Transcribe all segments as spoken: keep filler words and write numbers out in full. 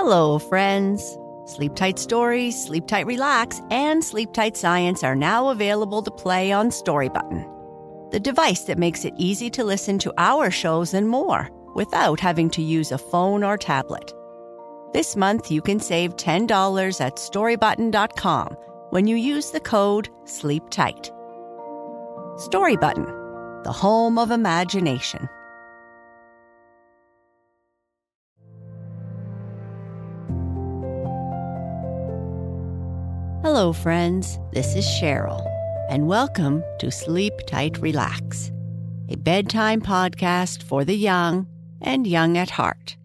Hello, friends. Sleep Tight Stories, Sleep Tight Relax, and Sleep Tight Science are now available to play on Storybutton, the device that makes it easy to listen to our shows and more without having to use a phone or tablet. This month, you can save ten dollars at storybutton dot com when you use the code SLEEPTIGHT. Storybutton, the home of imagination. Hello, friends. This is Cheryl, and welcome to Sleep Tight Relax, a bedtime podcast for the young and young at heart.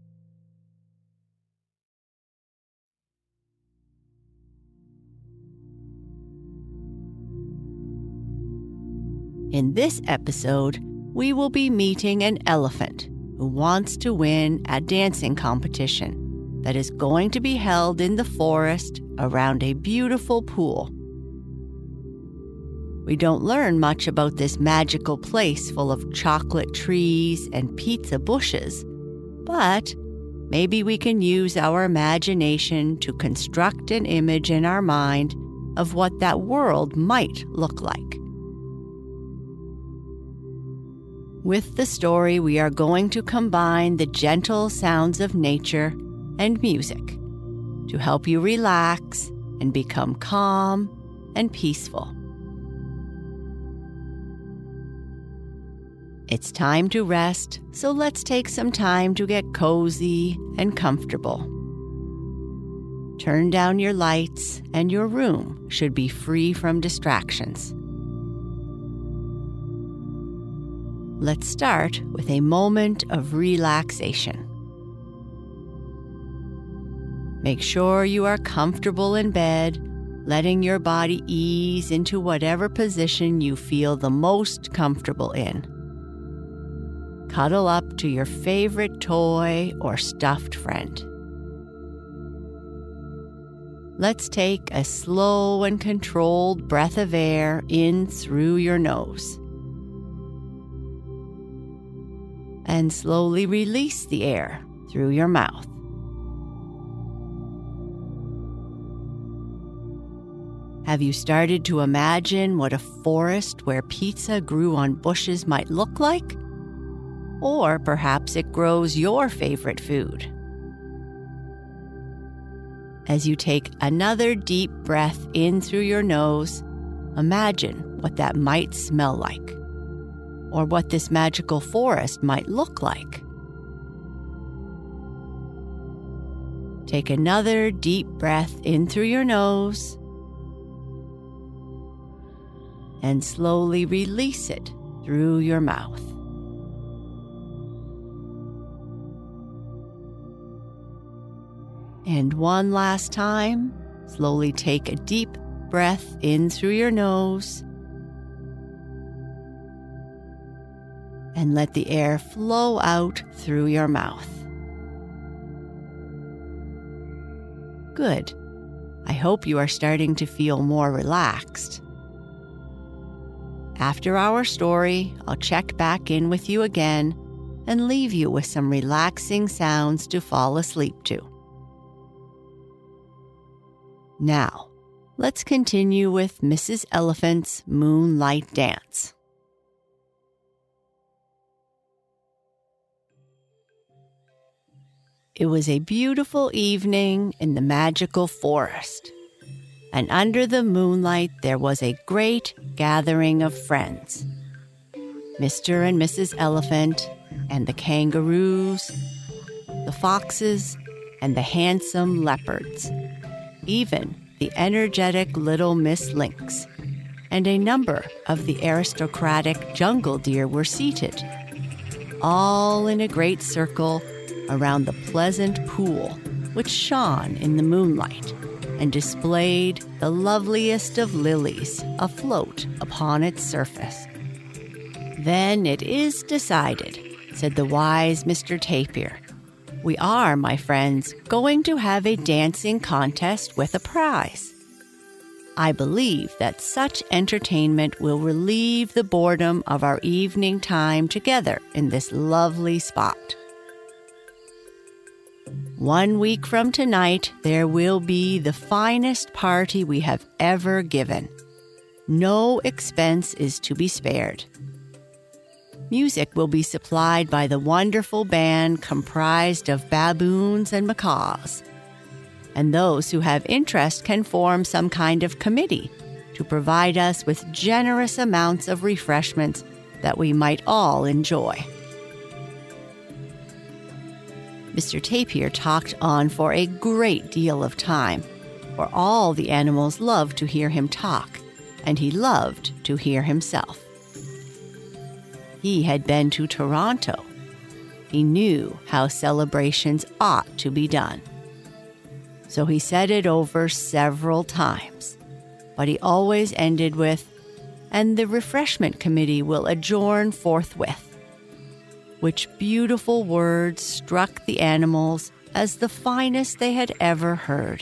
In this episode, we will be meeting an elephant who wants to win a dancing competition that is going to be held in the forest around a beautiful pool. We don't learn much about this magical place full of chocolate trees and pizza bushes, but maybe we can use our imagination to construct an image in our mind of what that world might look like. With the story, we are going to combine the gentle sounds of nature and music to help you relax and become calm and peaceful. It's time to rest, so let's take some time to get cozy and comfortable. Turn down your lights, and your room should be free from distractions. Let's start with a moment of relaxation. Make sure you are comfortable in bed, letting your body ease into whatever position you feel the most comfortable in. Cuddle up to your favorite toy or stuffed friend. Let's take a slow and controlled breath of air in through your nose. And slowly release the air through your mouth. Have you started to imagine what a forest where pizza grew on bushes might look like? Or perhaps it grows your favorite food. As you take another deep breath in through your nose, imagine what that might smell like, or what this magical forest might look like. Take another deep breath in through your nose, and slowly release it through your mouth. And one last time, slowly take a deep breath in through your nose, and let the air flow out through your mouth. Good. I hope you are starting to feel more relaxed. After our story, I'll check back in with you again and leave you with some relaxing sounds to fall asleep to. Now, let's continue with Missus Elephant's Moonlight Dance. It was a beautiful evening in the magical forest, and under the moonlight there was a great gathering of friends. Mister and Missus Elephant, and the kangaroos, the foxes, and the handsome leopards, even the energetic little Miss Lynx, and a number of the aristocratic jungle deer were seated, all in a great circle around the pleasant pool which shone in the moonlight and displayed the loveliest of lilies afloat upon its surface. "Then it is decided," said the wise Mister Tapir. "We are, my friends, going to have a dancing contest with a prize. I believe that such entertainment will relieve the boredom of our evening time together in this lovely spot." One week from tonight, there will be the finest party we have ever given. No expense is to be spared. Music will be supplied by the wonderful band comprised of baboons and macaws. And those who have interest can form some kind of committee to provide us with generous amounts of refreshments that we might all enjoy. Mister Tapir talked on for a great deal of time, for all the animals loved to hear him talk, and he loved to hear himself. He had been to Toronto. He knew how celebrations ought to be done. So he said it over several times, but he always ended with, "And the refreshment committee will adjourn forthwith," which beautiful words struck the animals as the finest they had ever heard.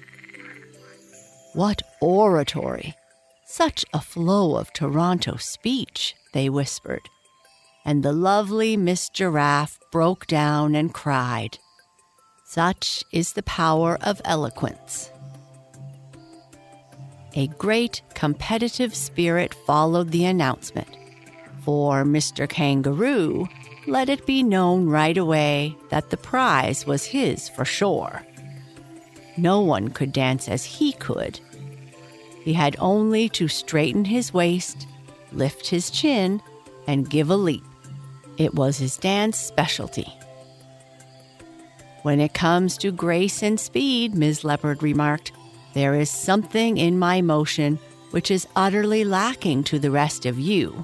"What oratory! Such a flow of Toronto speech," they whispered, and the lovely Miss Giraffe broke down and cried. Such is the power of eloquence. A great competitive spirit followed the announcement. For Mister Kangaroo, let it be known right away that the prize was his for sure. No one could dance as he could. He had only to straighten his waist, lift his chin, and give a leap. It was his dance specialty. "When it comes to grace and speed," Miz Leopard remarked, "there is something in my motion which is utterly lacking to the rest of you."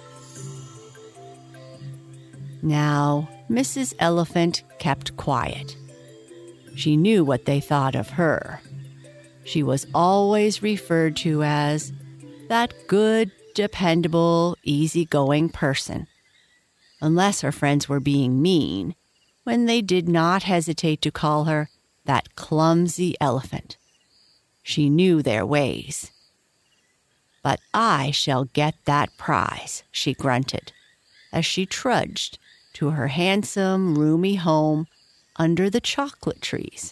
Now, Missus Elephant kept quiet. She knew what they thought of her. She was always referred to as that good, dependable, easygoing person, unless her friends were being mean, when they did not hesitate to call her that clumsy elephant. She knew their ways. "But I shall get that prize," she grunted, as she trudged to her handsome, roomy home under the chocolate trees.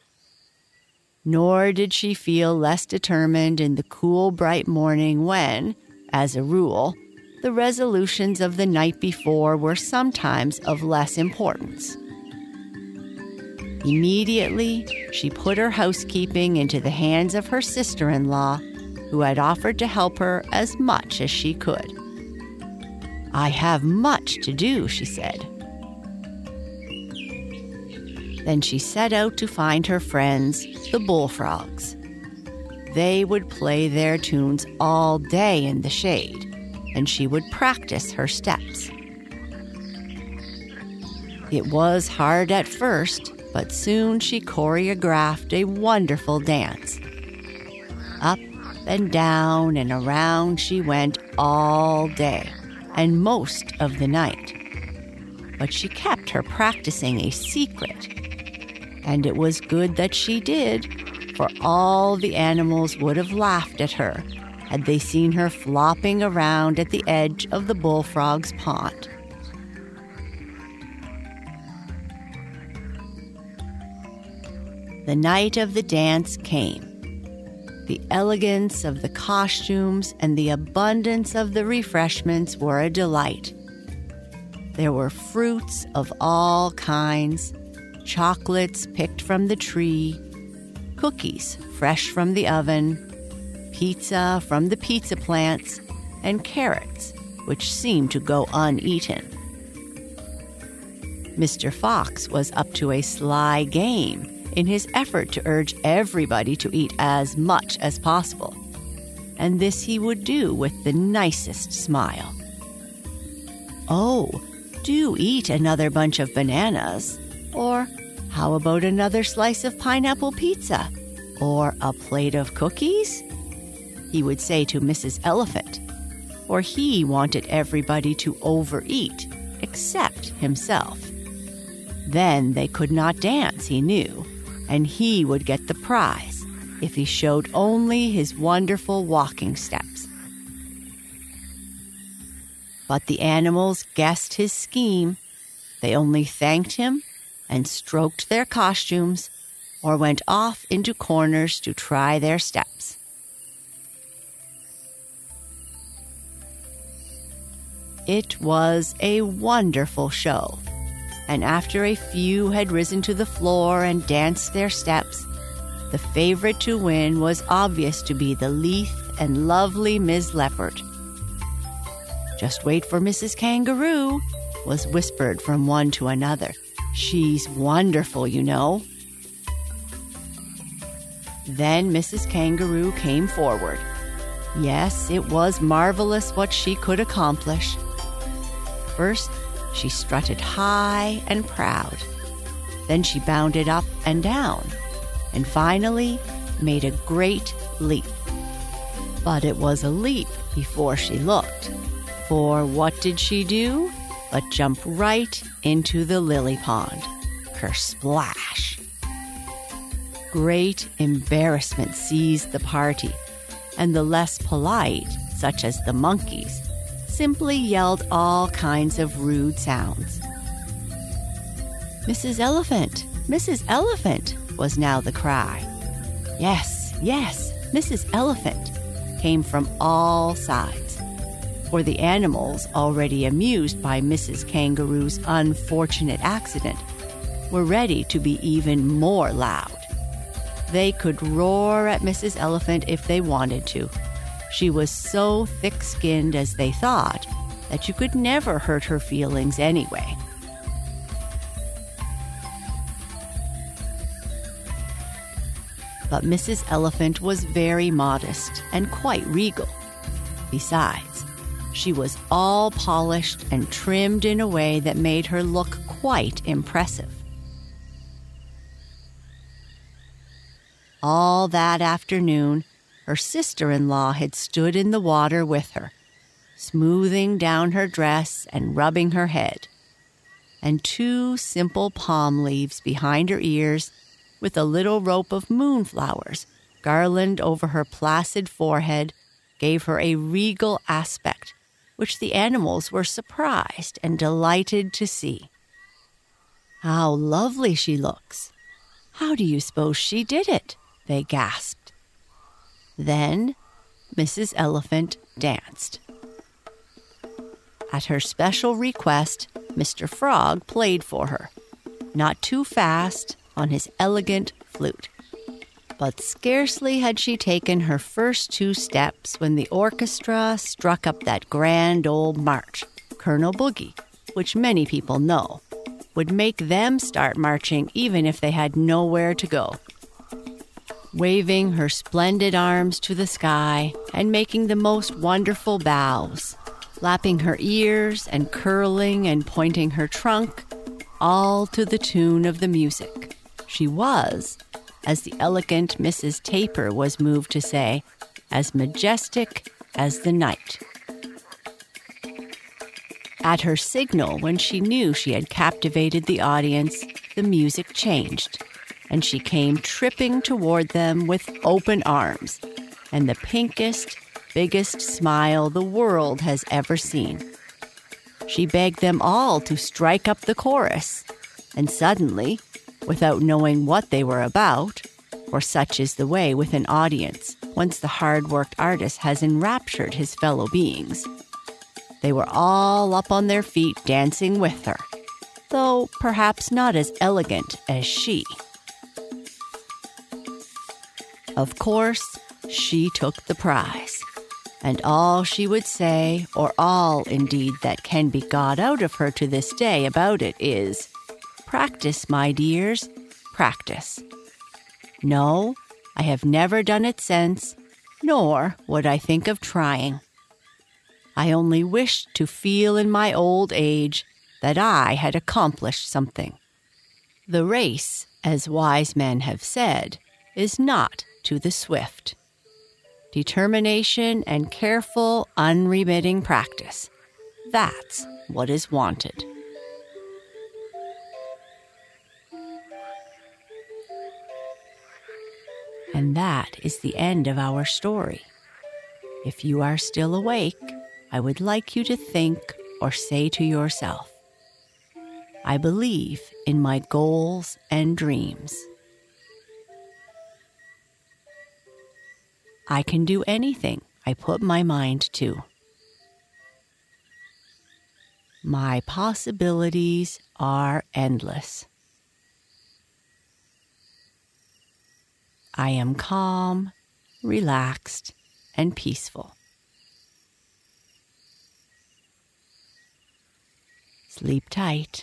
Nor did she feel less determined in the cool, bright morning when, as a rule, the resolutions of the night before were sometimes of less importance. Immediately, she put her housekeeping into the hands of her sister-in-law, who had offered to help her as much as she could. "I have much to do," she said. Then she set out to find her friends, the bullfrogs. They would play their tunes all day in the shade, and she would practice her steps. It was hard at first, but soon she choreographed a wonderful dance. Up and down and around she went all day and most of the night. But she kept her practicing a secret. And it was good that she did, for all the animals would have laughed at her had they seen her flopping around at the edge of the bullfrog's pond. The night of the dance came. The elegance of the costumes and the abundance of the refreshments were a delight. There were fruits of all kinds, chocolates picked from the tree, cookies fresh from the oven, pizza from the pizza plants, and carrots, which seemed to go uneaten. Mister Fox was up to a sly game in his effort to urge everybody to eat as much as possible, and this he would do with the nicest smile. "Oh, do eat another bunch of bananas," or "How about another slice of pineapple pizza?" or "A plate of cookies?" he would say to Missus Elephant, for he wanted everybody to overeat except himself. Then they could not dance, he knew, and he would get the prize if he showed only his wonderful walking steps. But the animals guessed his scheme. They only thanked him and stroked their costumes or went off into corners to try their steps. It was a wonderful show, and after a few had risen to the floor and danced their steps, the favorite to win was obvious to be the lithe and lovely Miss Leopard. "Just wait for Missus Kangaroo," was whispered from one to another. "She's wonderful, you know." Then Missus Kangaroo came forward. Yes, it was marvelous what she could accomplish. First, she strutted high and proud. Then she bounded up and down, and finally made a great leap. But it was a leap before she looked, for what did she do but jump right into the lily pond? Kersplash! Great embarrassment seized the party, and the less polite, such as the monkeys, simply yelled all kinds of rude sounds. "Missus Elephant! Missus Elephant!" was now the cry. "Yes, yes, Missus Elephant!" came from all sides, for the animals, already amused by Missus Kangaroo's unfortunate accident, were ready to be even more loud. They could roar at Missus Elephant if they wanted to. She was so thick-skinned, as they thought, that you could never hurt her feelings anyway. But Missus Elephant was very modest and quite regal. Besides, she was all polished and trimmed in a way that made her look quite impressive. All that afternoon, her sister-in-law had stood in the water with her, smoothing down her dress and rubbing her head, and two simple palm leaves behind her ears with a little rope of moonflowers garlanded over her placid forehead gave her a regal aspect, which the animals were surprised and delighted to see. "How lovely she looks! How do you suppose she did it?" they gasped. Then Missus Elephant danced. At her special request, Mister Frog played for her, not too fast, on his elegant flute. But scarcely had she taken her first two steps when the orchestra struck up that grand old march, Colonel Boogie, which many people know, would make them start marching even if they had nowhere to go. Waving her splendid arms to the sky and making the most wonderful bows, lapping her ears and curling and pointing her trunk, all to the tune of the music. She was, as the elegant Missus Tapir was moved to say, as majestic as the night. At her signal, when she knew she had captivated the audience, the music changed, and she came tripping toward them with open arms and the pinkest, biggest smile the world has ever seen. She begged them all to strike up the chorus, and suddenly, without knowing what they were about, for such is the way with an audience once the hard-worked artist has enraptured his fellow beings, they were all up on their feet dancing with her, though perhaps not as elegant as she. Of course, she took the prize, and all she would say, or all, indeed, that can be got out of her to this day about it is, "Practice, my dears, practice." No, I have never done it since, nor would I think of trying. I only wished to feel in my old age that I had accomplished something. The race, as wise men have said, is not to the swift. Determination and careful, unremitting practice, that's what is wanted. And that is the end of our story. If you are still awake, I would like you to think or say to yourself, I believe in my goals and dreams. I can do anything I put my mind to. My possibilities are endless. I am calm, relaxed, and peaceful. Sleep tight.